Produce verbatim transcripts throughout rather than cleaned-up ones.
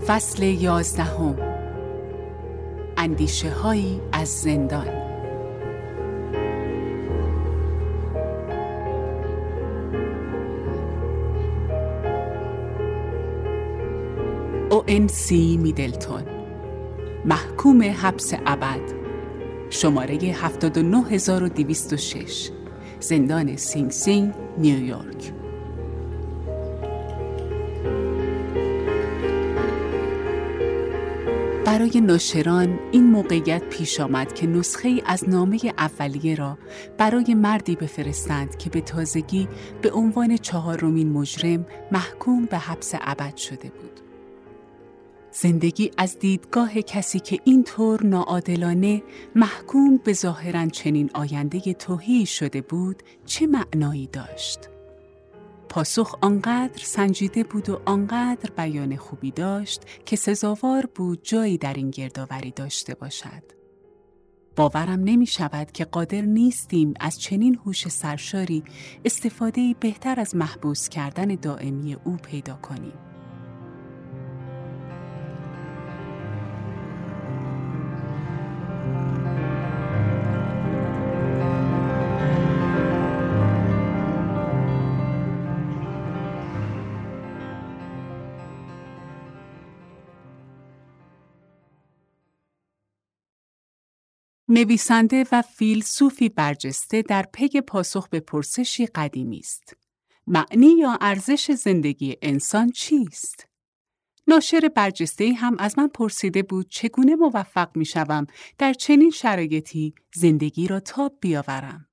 فصل یازدهم. اندیشه هایی از زندان. اوئن سی میدلتون، محکوم حبس ابد، شماره هفتاد و نه هزار و دویست و شش، زندان سینگ سینگ، نیویورک. برای ناشران این موقعیت پیش آمد که نسخه‌ای از نامه اولیه را برای مردی بفرستند که به تازگی به عنوان چهارمین مجرم محکوم به حبس ابد شده بود. زندگی از دیدگاه کسی که اینطور ناعادلانه محکوم به ظاهراً چنین آینده توهی شده بود چه معنایی داشت؟ پاسخ آنقدر سنجیده بود و آنقدر بیان خوبی داشت که سزاوار بود جایی در این گردآوری داشته باشد. باورم نمی شود که قادر نیستیم از چنین هوش سرشاری استفاده‌ای بهتر از محبوس کردن دائمی او پیدا کنیم. نویسنده و فیلسوفی برجسته در پی پاسخ به پرسشی قدیمی است. معنی یا ارزش زندگی انسان چیست؟ ناشر برجسته هم از من پرسیده بود چگونه موفق می شوم در چنین شرایطی زندگی را تاب بیاورم.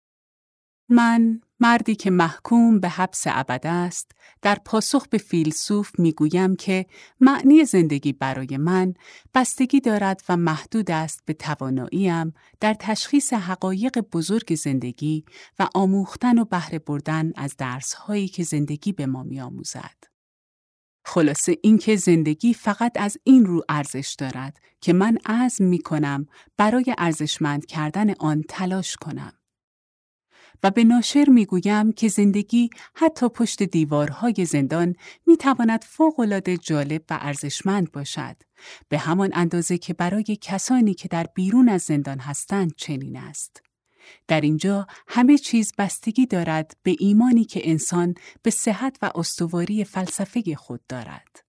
من، مردی که محکوم به حبس ابد است، در پاسخ به فیلسوف میگویم که معنی زندگی برای من بستگی دارد و محدود است به تواناییم در تشخیص حقایق بزرگ زندگی و آموختن و بهره بردن از درس‌هایی که زندگی به ما می‌آموزد. خلاصه اینکه زندگی فقط از این رو ارزش دارد که من عزم می‌کنم برای ارزشمند کردن آن تلاش کنم. و به ناشر میگویم که زندگی حتی پشت دیوارهای زندان میتواند فوق‌العاده جالب و ارزشمند باشد، به همان اندازه که برای کسانی که در بیرون از زندان هستند چنین است. در اینجا همه چیز بستگی دارد به ایمانی که انسان به صحت و استواری فلسفه خود دارد.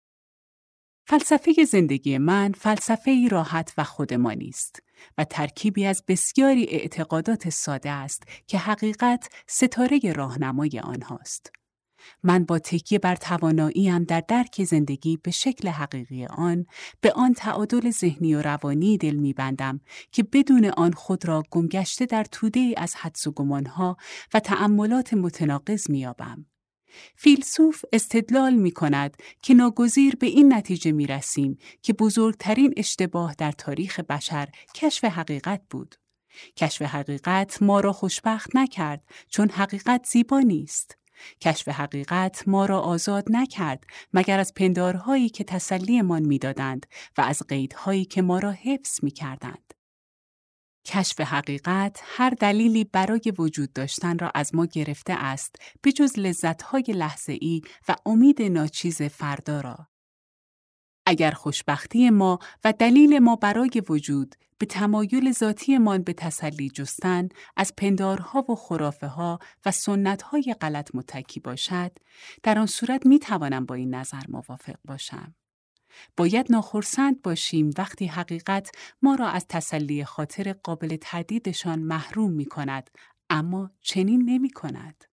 فلسفه زندگی من فلسفه‌ای راحت و خودمانی است و ترکیبی از بسیاری اعتقادات ساده است که حقیقت ستاره راهنمای آنهاست. من با تکیه بر تواناییم در درک زندگی به شکل حقیقی آن، به آن تعادل ذهنی و روانی دل می‌بندم که بدون آن خود را گمگشته در توده‌ای از حدس و گمان‌ها و تأملات متناقض می‌یابم. فیلسوف استدلال می کند که ناگزیر به این نتیجه می رسیم که بزرگترین اشتباه در تاریخ بشر کشف حقیقت بود. کشف حقیقت ما را خوشبخت نکرد چون حقیقت زیبا نیست. کشف حقیقت ما را آزاد نکرد مگر از پندارهایی که تسلیمان می دادند و از قیدهایی که ما را حفظ می کردند. کشف حقیقت هر دلیلی برای وجود داشتن را از ما گرفته است به جز لذت‌های لحظه‌ای و امید ناچیز فردا را. اگر خوشبختی ما و دلیل ما برای وجود به تمایل ذاتیمان به تسلی جستن از پندارها و خرافه‌ها و سنت‌های غلط متکی باشد، در آن صورت می‌توانم با این نظر موافق باشم. باید ناخرسند باشیم وقتی حقیقت ما را از تسلی خاطر قابل تردیدشان محروم می کند، اما چنین نمی کند.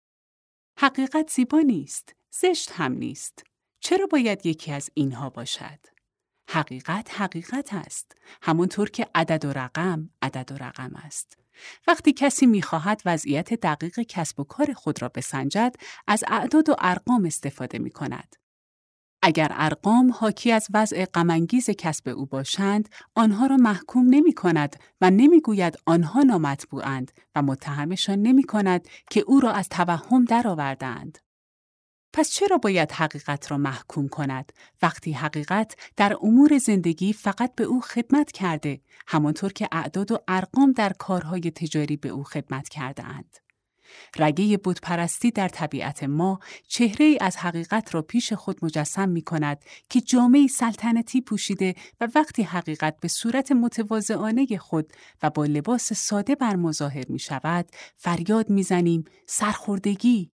حقیقت زیبا نیست، زشت هم نیست. چرا باید یکی از اینها باشد؟ حقیقت حقیقت است، همونطور که عدد و رقم عدد و رقم است. وقتی کسی می‌خواهد وضعیت دقیق کسب و کار خود را بسنجد، از اعداد و ارقام استفاده می کند. اگر ارقام حاکی از وضع غم‌انگیز کسب او باشند، آنها را محکوم نمی کند و نمی گوید آنها نامطبوعند و متهمشان نمی کند که او را از توهم درآوردند. پس چرا باید حقیقت را محکوم کند وقتی حقیقت در امور زندگی فقط به او خدمت کرده، همانطور که اعداد و ارقام در کارهای تجاری به او خدمت کرده اند؟ رگه بتپرستی در طبیعت ما چهره‌ای از حقیقت را پیش خود مجسم می‌کند که جامه‌ای سلطنتی پوشیده و وقتی حقیقت به صورت متواضعانه خود و با لباس ساده بر ظاهر می‌شود، فریاد می‌زنیم سرخوردگی.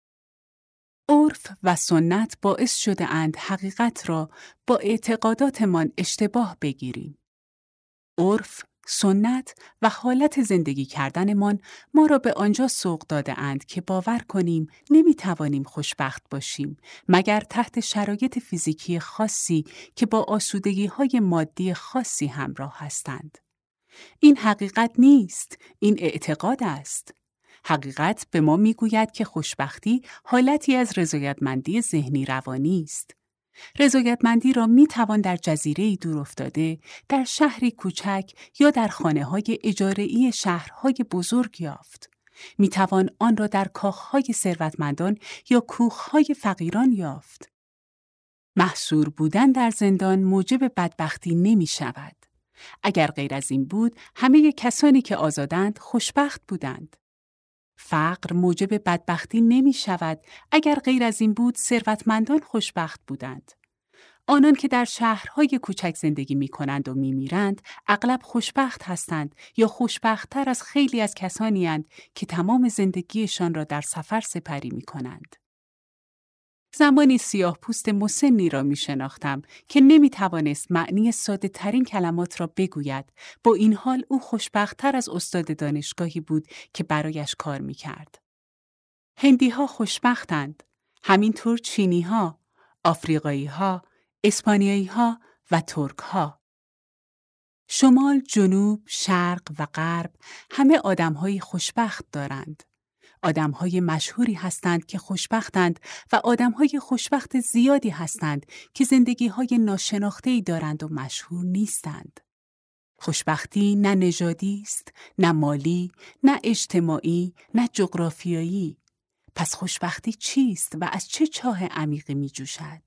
عرف و سنت باعث شده اند حقیقت را با اعتقاداتمان اشتباه بگیریم. عرف، سنت و حالت زندگی کردنمان ما را به آنجا سوق داده اند که باور کنیم نمی توانیم خوشبخت باشیم مگر تحت شرایط فیزیکی خاصی که با آسودگی‌های مادی خاصی همراه هستند. این حقیقت نیست، این اعتقاد است. حقیقت به ما میگوید که خوشبختی حالتی از رضایتمندی ذهنی روانی است. رضایتمندی را می توان در جزیره‌ای دور افتاده، در شهری کوچک یا در خانه‌های اجاره‌ای شهرهای بزرگ یافت. می توان آن را در کاخهای ثروتمندان یا کوخهای فقیران یافت. محصور بودن در زندان موجب بدبختی نمی شود. اگر غیر از این بود، همه کسانی که آزادند خوشبخت بودند. فقر موجب بدبختی نمی شود. اگر غیر از این بود، ثروتمندان خوشبخت بودند. آنان که در شهرهای کوچک زندگی می کنند و می میرند، اغلب خوشبخت هستند یا خوشبخت‌تر از خیلی از کسانی اند که تمام زندگیشان را در سفر سپری می کنند. زمانی سیاه پوست مسنی را می شناختم که نمی توانست معنی ساده ترین کلمات را بگوید. با این حال او خوشبخت‌تر از استاد دانشگاهی بود که برایش کار می کرد. هندی ها خوشبختند، همینطور چینی ها، آفریقایی ها، اسپانیایی ها و ترک ها. شمال، جنوب، شرق و غرب همه آدم‌های خوشبخت دارند. آدم‌های مشهوری هستند که خوشبختند و آدم‌های خوشبخت زیادی هستند که زندگی‌های ناشناخته‌ای دارند و مشهور نیستند. خوشبختی نه نژادی است، نه مالی، نه اجتماعی، نه جغرافیایی. پس خوشبختی چیست و از چه چاه عمیقی می‌جوشد؟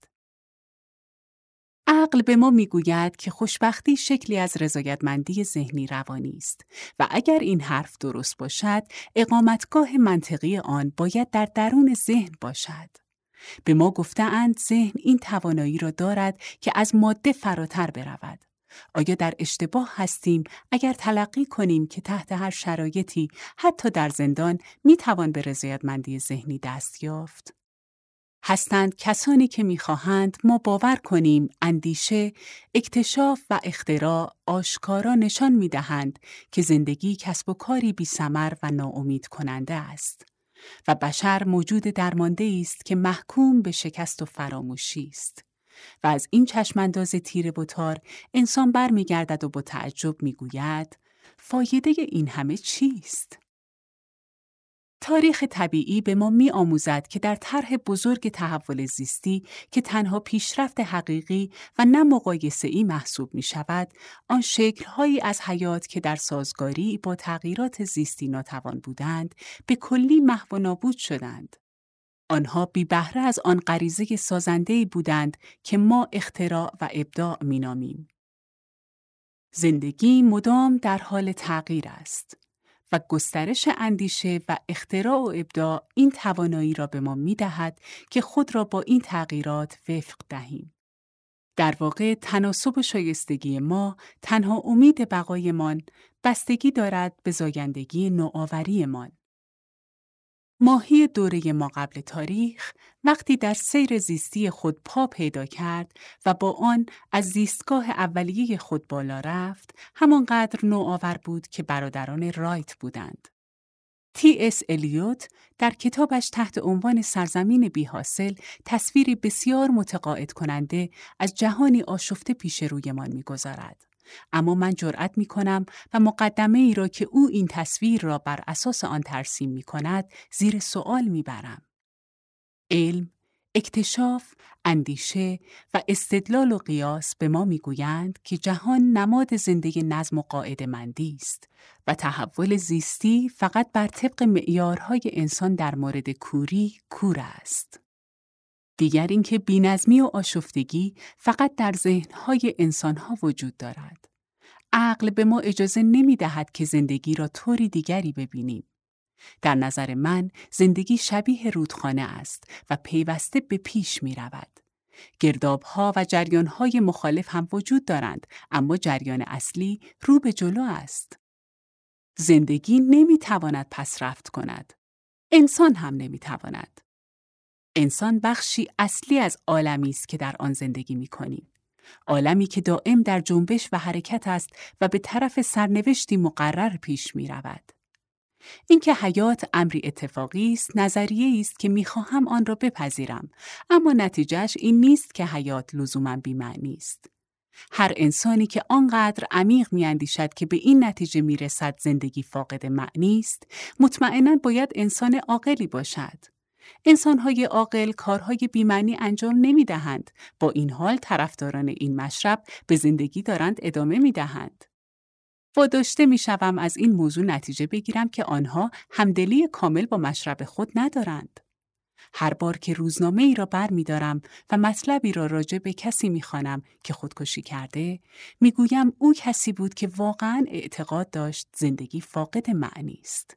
عقل به ما میگوید که خوشبختی شکلی از رضایتمندی ذهنی روانی است و اگر این حرف درست باشد، اقامتگاه منطقی آن باید در درون ذهن باشد. به ما گفته‌اند ذهن این توانایی را دارد که از ماده فراتر برود. آیا در اشتباه هستیم اگر تلقی کنیم که تحت هر شرایطی، حتی در زندان، میتوان به رضایتمندی ذهنی دست یافت؟ هستند کسانی که می‌خواهند ما باور کنیم اندیشه، اکتشاف و اختراع آشکارا نشان می‌دهند که زندگی کسب و کاری بی‌ثمر و ناامید کننده است و بشر موجود درمانده است که محکوم به شکست و فراموشی است. و از این چشمانداز تیره و تار انسان برمیگردد و با تعجب می‌گوید فایده این همه چیست؟ تاریخ طبیعی به ما می آموزد که در طرح بزرگ تحول زیستی که تنها پیشرفت حقیقی و نه مقایسه‌ای محسوب می شود، آن شکل‌هایی از حیات که در سازگاری با تغییرات زیستی ناتوان بودند، به کلی محو و نابود شدند. آنها بی بهره از آن غریزه سازنده‌ای بودند که ما اختراع و ابداع می نامیم. زندگی مدام در حال تغییر است. و گسترش اندیشه و اختراع و ابداع این توانایی را به ما می‌دهد که خود را با این تغییرات وفق دهیم. در واقع تناسب و شایستگی ما تنها امید بقایمان بستگی دارد به زایندگی نوآوریمان. ماهی دوره ما قبل تاریخ وقتی در سیر زیستی خود پا پیدا کرد و با آن از زیستگاه اولیه خود بالا رفت، همانقدر نوآور بود که برادران رایت بودند. تی اس الیوت در کتابش تحت عنوان سرزمین بی‌حاصل تصویری بسیار متقاعد کننده از جهانی آشفته پیش رویمان می‌گذارد. اما من جرأت می کنم و مقدمه ای را که او این تصویر را بر اساس آن ترسیم می کند زیر سوال می برم. علم، اکتشاف، اندیشه و استدلال و قیاس به ما می گویند که جهان نماد زنده نظم و قاعده‌مندی است و تحول زیستی فقط بر طبق معیارهای انسان در مورد کوری کور است. دیگر اینکه بی‌نظمی و آشفتگی فقط در ذهن‌های انسان‌ها وجود دارد. عقل به ما اجازه نمی‌دهد که زندگی را طوری دیگری ببینیم. در نظر من زندگی شبیه رودخانه است و پیوسته به پیش می رود. گرداب‌ها و جریان‌های مخالف هم وجود دارند، اما جریان اصلی رو به جلو است. زندگی نمی‌تواند پس رفت کند. انسان هم نمی‌تواند. انسان بخشی اصلی از عالمی است که در آن زندگی می‌کنیم. عالمی که دائم در جنبش و حرکت است و به طرف سرنوشتی مقرر پیش می‌رود. اینکه حیات امری اتفاقی است، نظریه‌ای است که می‌خواهم آن را بپذیرم، اما نتیجهش این نیست که حیات لزوماً بی‌معنی است. هر انسانی که آنقدر عمیق می‌اندیشد که به این نتیجه می‌رسد زندگی فاقد معنی است، مطمئناً باید انسان عاقلی باشد. انسان‌های عاقل کارهای بی‌معنی انجام نمی‌دهند. با این حال طرفداران این مشرب به زندگی دارند ادامه می‌دهند. واداشته می‌شوم از این موضوع نتیجه بگیرم که آنها همدلی کامل با مشرب خود ندارند. هر بار که روزنامه ای را بر می دارم و مطلبی را راجع به کسی می خوانم که خودکشی کرده، می گویم او کسی بود که واقعاً اعتقاد داشت زندگی فاقد معنی است.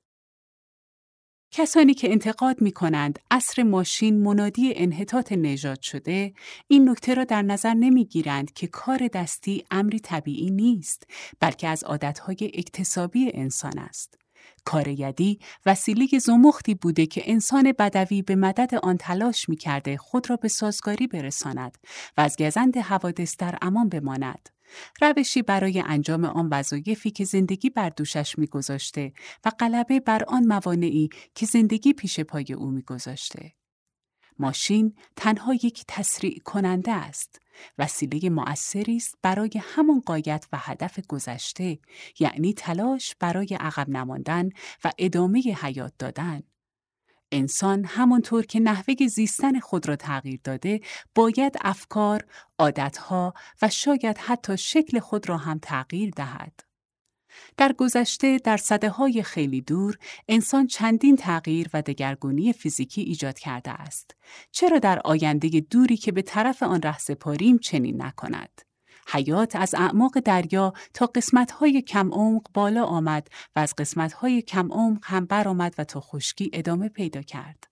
کسانی که انتقاد می کنند عصر ماشین منادی انحطاط نژاد شده، این نکته را در نظر نمی گیرند که کار دستی امری طبیعی نیست، بلکه از عادتهای اکتسابی انسان است. کار یدی وسیله زمختی بوده که انسان بدوی به مدد آن تلاش می کرده خود را به سازگاری برساند و از گزند حوادث در امان بماند. روشی برای انجام آن وظایفی که زندگی بر دوشش می گذاشته و غلبه بر آن موانعی که زندگی پیش پای او می گذاشته. ماشین تنها یک تسریع کننده است. وسیله مؤثری است برای همان غایت و هدف گذشته، یعنی تلاش برای عقب نماندن و ادامه حیات دادن. انسان همانطور که نحوه زیستن خود را تغییر داده، باید افکار، عادتها و شاید حتی شکل خود را هم تغییر دهد. در گذشته در سده‌های خیلی دور انسان چندین تغییر و دگرگونی فیزیکی ایجاد کرده است. چرا در آینده دوری که به طرف آن رهسپاریم چنین نکند؟ حیات از اعماق دریا تا قسمت‌های کم عمق بالا آمد و از قسمت‌های کم عمق هم برآمد و تا خشکی ادامه پیدا کرد.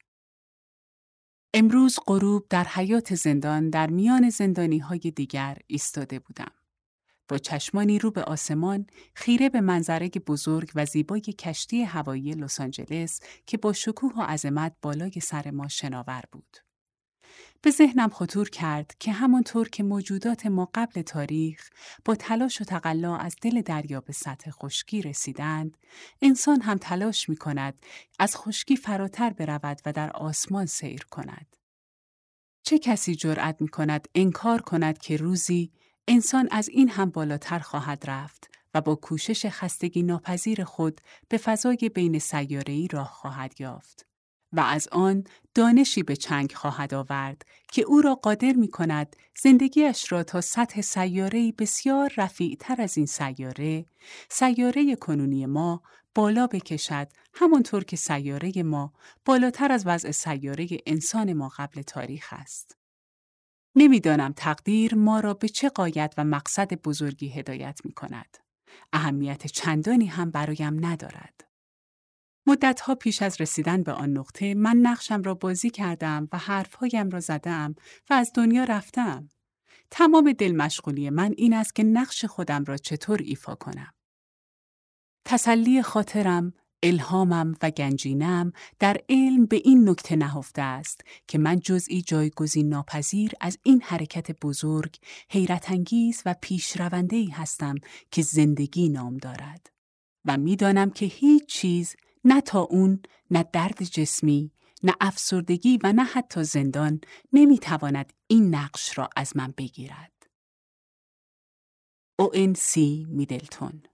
امروز غروب در حیات زندان در میان زندانی‌های دیگر ایستاده بودم. با چشمانی رو به آسمان، خیره به منظره بزرگ و زیبای کشتی هوایی لس آنجلس که با شکوه و عظمت بالای سر ما شناور بود. به ذهنم خطور کرد که همانطور که موجودات ما قبل تاریخ با تلاش و تقلا از دل دریا به سطح خشکی رسیدند، انسان هم تلاش می کند از خشکی فراتر برود و در آسمان سیر کند. چه کسی جرأت می کند انکار کند که روزی انسان از این هم بالاتر خواهد رفت و با کوشش خستگی ناپذیر خود به فضای بین سیاره‌ای راه خواهد یافت و از آن دانشی به چنگ خواهد آورد که او را قادر می کند زندگیش را تا سطح سیاره‌ای بسیار رفیع‌تر از این سیاره، سیاره کنونی ما، بالا بکشد، همانطور که سیاره ما بالاتر از وضع سیاره انسان ما قبل تاریخ است. نمیدانم تقدیر ما را به چه غایت و مقصد بزرگی هدایت می کند. اهمیت چندانی هم برایم ندارد. مدتها پیش از رسیدن به آن نقطه من نقشم را بازی کردم و حرفهایم را زدم و از دنیا رفتم. تمام دل مشغولی من این است که نقش خودم را چطور ایفا کنم. تسلی خاطرم، الهامم و گنجینم در علم به این نکته نهفته است که من جزئی جایگزین ناپذیر از این حرکت بزرگ، حیرت انگیز و پیشرونده‌ای هستم که زندگی نام دارد و می‌دانم که هیچ چیز، نه طاعون، نه درد جسمی، نه افسردگی و نه حتی زندان نمی‌تواند این نقش را از من بگیرد. او ان سی میدلتون